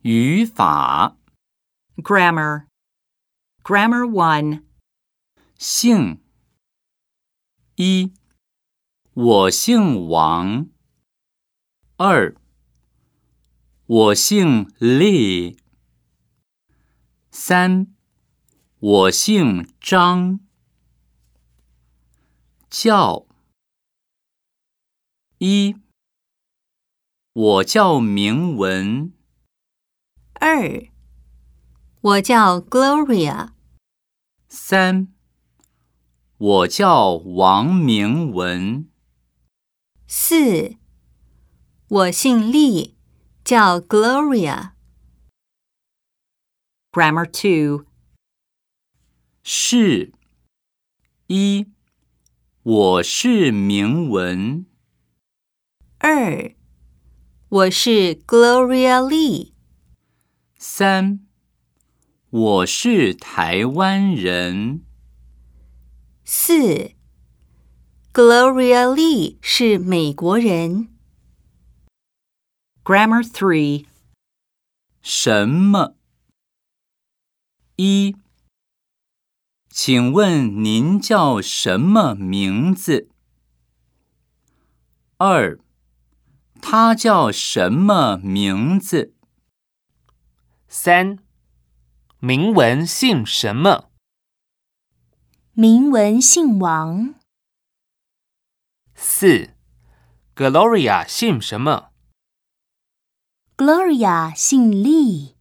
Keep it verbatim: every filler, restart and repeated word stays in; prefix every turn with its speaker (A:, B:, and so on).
A: 语法
B: Grammar. Grammar one.
A: 姓一，我姓王。二，我姓厉。三，我姓张。叫一，我叫明文。
C: 二，我叫 Gloria。
A: 三，我叫王明文。
C: 四，我姓厉，叫 Gloria。
B: Grammar two.
A: 是一，我是明文。
C: 二，我是 Gloria Lee。
A: 三，我是台湾人。
C: 四， Gloria Lee 是美国人。
B: Grammar three.
A: 什么？一，请问您叫什么名字？二，他叫什么名字？
D: 三，明文姓什么？
E: 明文姓王。
D: 四 ，Gloria 姓什么？
E: Gloria 姓厉。